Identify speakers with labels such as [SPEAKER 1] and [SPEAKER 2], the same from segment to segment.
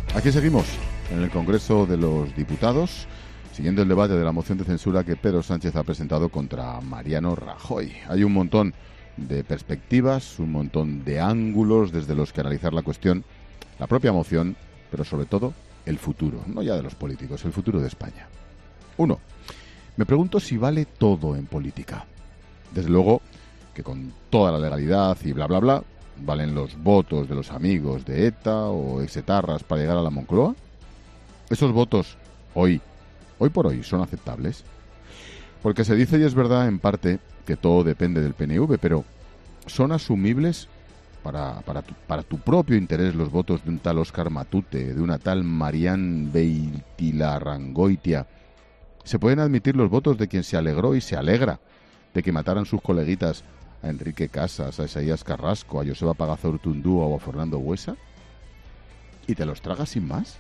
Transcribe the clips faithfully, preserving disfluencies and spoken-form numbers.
[SPEAKER 1] Aquí seguimos, en el Congreso de los Diputados, siguiendo el debate de la moción de censura que Pedro Sánchez ha presentado contra Mariano Rajoy. Hay un montón de perspectivas, un montón de ángulos desde los que analizar la cuestión, la propia moción, pero sobre todo el futuro, no ya de los políticos, el futuro de España. Uno, me pregunto si vale todo en política. Desde luego que con toda la legalidad y bla bla bla, ¿valen los votos de los amigos de ETA o exetarras para llegar a la Moncloa? ¿Esos votos hoy, hoy por hoy, son aceptables? Porque se dice, y es verdad en parte, que todo depende del P N V, pero ¿son asumibles para, para, tu, para tu propio interés los votos de un tal Óscar Matute, de una tal Marian Beitilarrangoitia? ¿Se pueden admitir los votos de quien se alegró y se alegra de que mataran sus coleguitas a Enrique Casas, a Isaías Carrasco, a Joseba Pagazaurtundúa o a Fernando Buesa? ¿Y te los tragas sin más?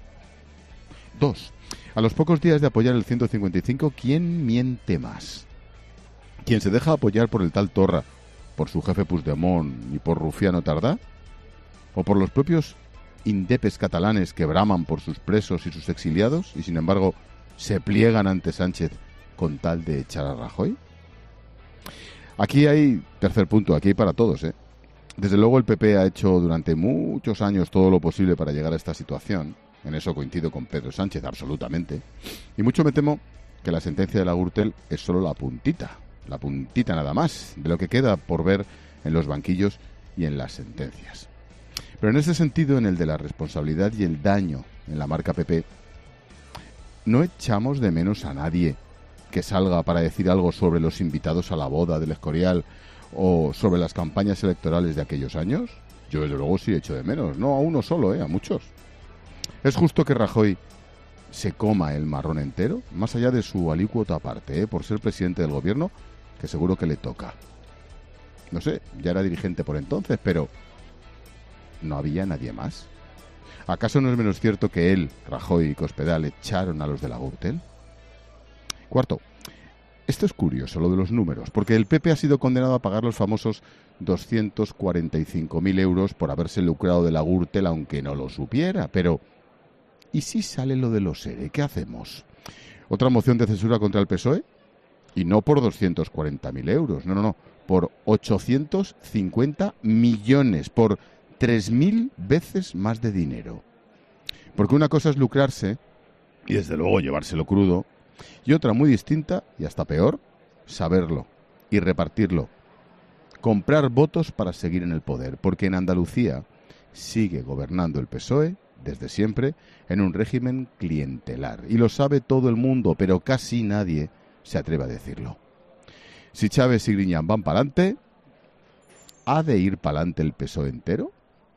[SPEAKER 1] Dos. A los pocos días de apoyar el ciento cincuenta y cinco, ¿quién miente más? ¿Quién se deja apoyar por el tal Torra, por su jefe Puigdemont y por Rufiano Tardá? ¿O por los propios indepes catalanes que braman por sus presos y sus exiliados y sin embargo se pliegan ante Sánchez con tal de echar a Rajoy? Aquí hay, tercer punto, aquí hay para todos, ¿eh? Desde luego el P P ha hecho durante muchos años todo lo posible para llegar a esta situación. En eso coincido con Pedro Sánchez, absolutamente. Y mucho me temo que la sentencia de la Gürtel es solo la puntita, la puntita nada más, de lo que queda por ver en los banquillos y en las sentencias. Pero en ese sentido, en el de la responsabilidad y el daño en la marca P P, no echamos de menos a nadie que salga para decir algo sobre los invitados a la boda del Escorial o sobre las campañas electorales de aquellos años. Yo desde luego sí echo de menos, no a uno solo, eh, a muchos. ¿Es justo que Rajoy se coma el marrón entero, más allá de su alícuota aparte, eh, por ser presidente del gobierno, que seguro que le toca? No sé, ya era dirigente por entonces, pero ¿no había nadie más? ¿Acaso no es menos cierto que él, Rajoy y Cospedal echaron a los de la Gürtel? Cuarto, esto es curioso, lo de los números, porque el P P ha sido condenado a pagar los famosos doscientos cuarenta y cinco mil euros por haberse lucrado de la Gürtel, aunque no lo supiera. Pero, ¿y si sale lo de los ERE? ¿Qué hacemos? ¿Otra moción de censura contra el P S O E? Y no por doscientos cuarenta mil euros, no, no, no, por ochocientos cincuenta millones, por tres mil veces más de dinero. Porque una cosa es lucrarse, y desde luego llevárselo crudo, y otra muy distinta, y hasta peor, saberlo y repartirlo. Comprar votos para seguir en el poder, porque en Andalucía sigue gobernando el P S O E, desde siempre, en un régimen clientelar. Y lo sabe todo el mundo, pero casi nadie se atreve a decirlo. Si Chávez y Griñán van para adelante, ¿ha de ir para adelante el P S O E entero?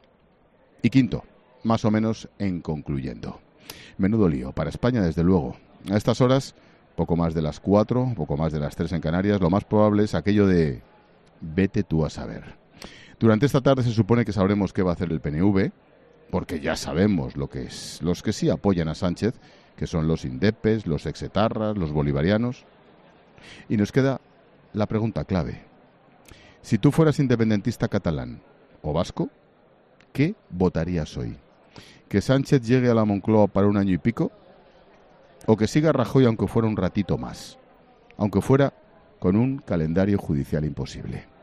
[SPEAKER 1] Y quinto, más o menos en concluyendo. Menudo lío para España, desde luego. A estas horas, poco más de las cuatro, poco más de las tres en Canarias, lo más probable es aquello de vete tú a saber. Durante esta tarde se supone que sabremos qué va a hacer el P N V, porque ya sabemos lo que es, los que sí apoyan a Sánchez, que son los indepes, los exetarras, los bolivarianos. Y nos queda la pregunta clave. Si tú fueras independentista catalán o vasco, ¿qué votarías hoy? ¿Que Sánchez llegue a la Moncloa para un año y pico? ¿O que siga Rajoy aunque fuera un ratito más? Aunque fuera con un calendario judicial imposible.